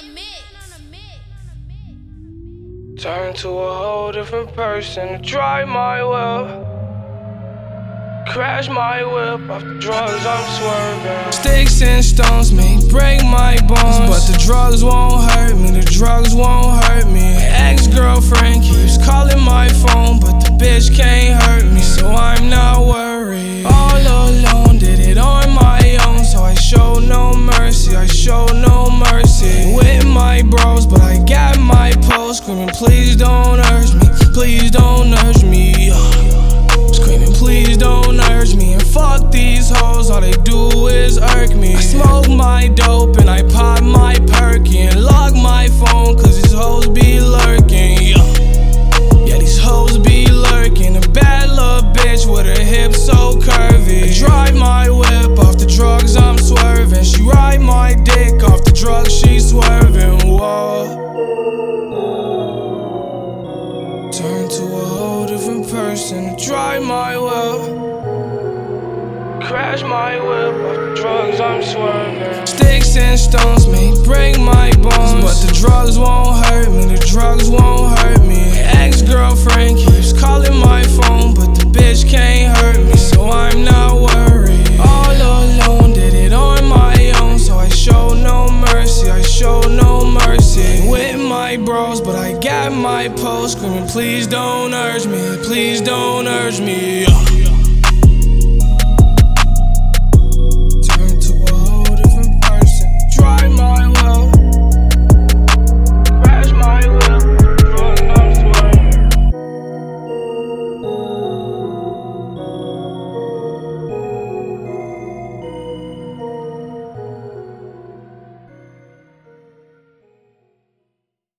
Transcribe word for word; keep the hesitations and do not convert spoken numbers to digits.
Turn to a whole different person. Drive my whip, crash my whip. Off the drugs I'm swerving. Sticks and stones may break my bones, but the drugs won't hurt me. The drugs won't hurt me. Ex-girlfriend keeps calling my phone, but the bitch can't hurt me, so I'm not worried. All alone, did it on my own, so I show no mercy. I show no mercy. With my bros, but I got my post screaming, please don't urge me, please don't urge me. Screaming, please don't urge me. And fuck these hoes, all they do is irk me. I smoke my dope and I pop my perky and lock my phone, cause these hoes be lurking. Yeah, these hoes be lurking. A bad little bitch with her hips so curvy. I drive my whip off the drugs I'm swerving. She ride my dick off the drugs she swerving. Whoa. Turn to a whole different person. Drive my whip, crash my whip. Off the drugs I'm swerving. Sticks and stones may break my bones, but the drugs won't hurt me. The drugs won't hurt me. Ex-girlfriend keeps calling my phone, but the bitch can't hurt me, so I'm not worried. All alone, did it on my own, so I show no mercy. I show no mercy. With my bros, but I got my post screaming, please don't urge me, please don't urge me.